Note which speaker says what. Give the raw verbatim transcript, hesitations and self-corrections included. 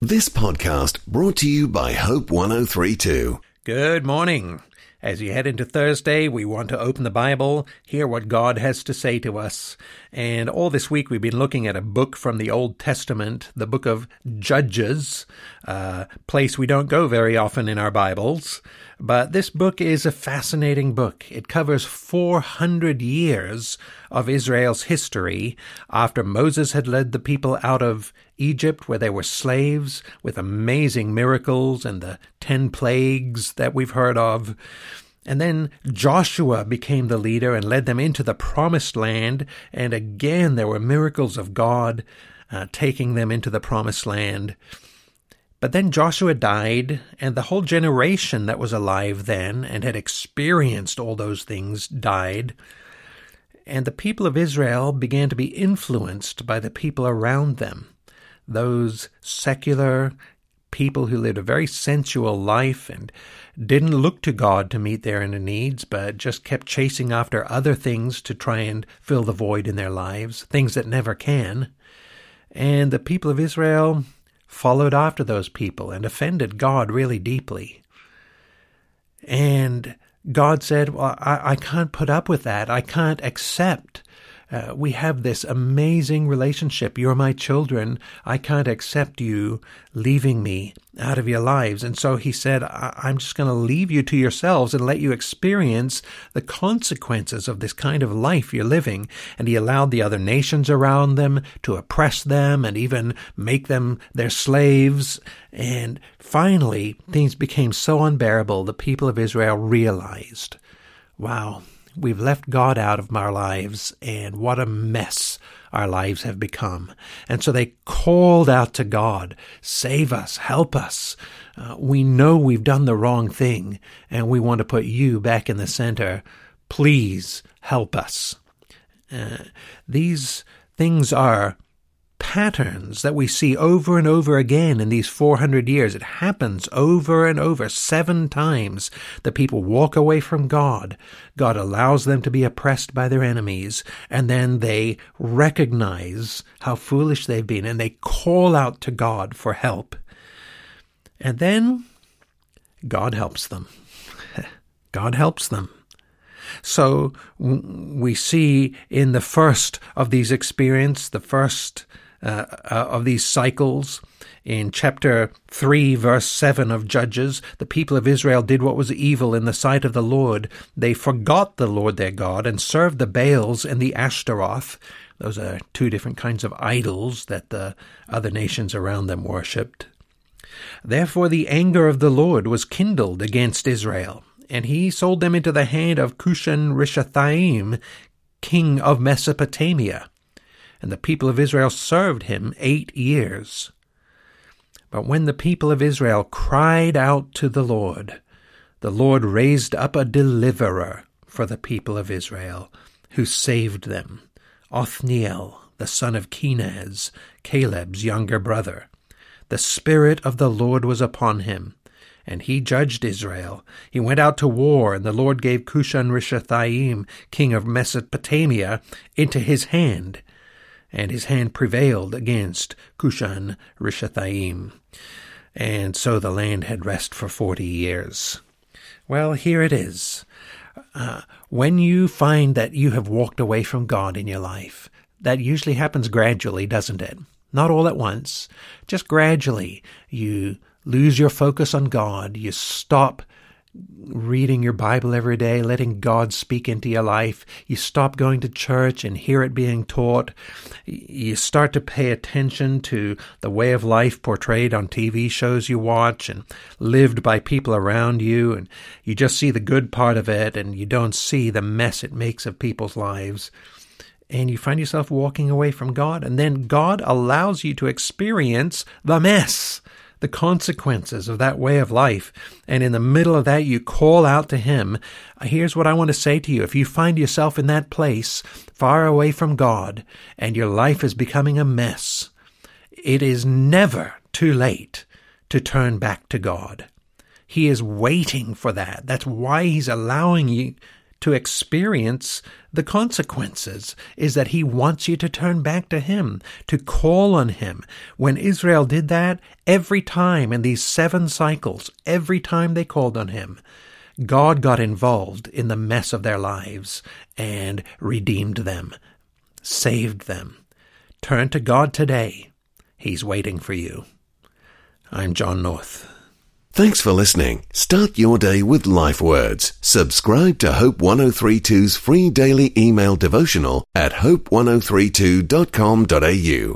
Speaker 1: This podcast brought to you by Hope one oh three point two.
Speaker 2: Good morning. As you head into Thursday, we want to open the Bible, hear what God has to say to us. And all this week we've been looking at a book from the Old Testament, the book of Judges, a place we don't go very often in our Bibles. But this book is a fascinating book. It covers four hundred years of Israel's history after Moses had led the people out of Egypt, where they were slaves, with amazing miracles and the ten plagues that we've heard of. And then Joshua became the leader and led them into the promised land, and again there were miracles of God uh, taking them into the promised land. But then Joshua died, and the whole generation that was alive then and had experienced all those things died. And the people of Israel began to be influenced by the people around them, those secular people who lived a very sensual life and didn't look to God to meet their inner needs, but just kept chasing after other things to try and fill the void in their lives, things that never can. And the people of Israel followed after those people and offended God really deeply. And God said, well, I, I can't put up with that. I can't accept. Uh, we have this amazing relationship. You're my children. I can't accept you leaving me out of your lives. And so he said, I- I'm just going to leave you to yourselves and let you experience the consequences of this kind of life you're living. And he allowed the other nations around them to oppress them and even make them their slaves. And finally, things became so unbearable, the people of Israel realized, wow, we've left God out of our lives, and what a mess our lives have become. And so they called out to God, save us, help us. Uh, we know we've done the wrong thing, and we want to put you back in the center. Please help us. Uh, these things are patterns that we see over and over again in these four hundred years. It happens over and over. Seven times the people walk away from God. God allows them to be oppressed by their enemies, and then they recognize how foolish they've been, and they call out to God for help. And then God helps them. God helps them. So we see in the first of these experiences, the first Uh, uh, of these cycles, in chapter three, verse seven of Judges, the people of Israel did what was evil in the sight of the Lord. They forgot the Lord their God and served the Baals and the Ashtaroth. Those are two different kinds of idols that the other nations around them worshipped. Therefore the anger of the Lord was kindled against Israel, and he sold them into the hand of Cushan-Rishathaim, king of Mesopotamia. And the people of Israel served him eight years. But when the people of Israel cried out to the Lord, the Lord raised up a deliverer for the people of Israel, who saved them, Othniel, the son of Kenaz, Caleb's younger brother. The Spirit of the Lord was upon him, and he judged Israel. He went out to war, and the Lord gave Cushan-Rishathaim, king of Mesopotamia, into his hand, and his hand prevailed against Cushan-Rishathaim. And so the land had rest for forty years. Well, here it is. Uh, when you find that you have walked away from God in your life, that usually happens gradually, doesn't it? Not all at once. Just gradually. You lose your focus on God. You stop reading your Bible every day, letting God speak into your life. You stop going to church and hear it being taught. You start to pay attention to the way of life portrayed on T V shows you watch and lived by people around you, and you just see the good part of it, and you don't see the mess it makes of people's lives. And you find yourself walking away from God, and then God allows you to experience the mess, the consequences of that way of life. And in the middle of that, you call out to him. Here's what I want to say to you. If you find yourself in that place, far away from God, and your life is becoming a mess, it is never too late to turn back to God. He is waiting for that. That's why he's allowing you to experience the consequences, is that he wants you to turn back to him, to call on him. When Israel did that, every time in these seven cycles, every time they called on him, God got involved in the mess of their lives and redeemed them, saved them. Turn to God today. He's waiting for you. I'm John North.
Speaker 1: Thanks for listening. Start your day with Life Words. Subscribe to Hope one oh three two's free daily email devotional at hope ten thirty-two dot com dot a u.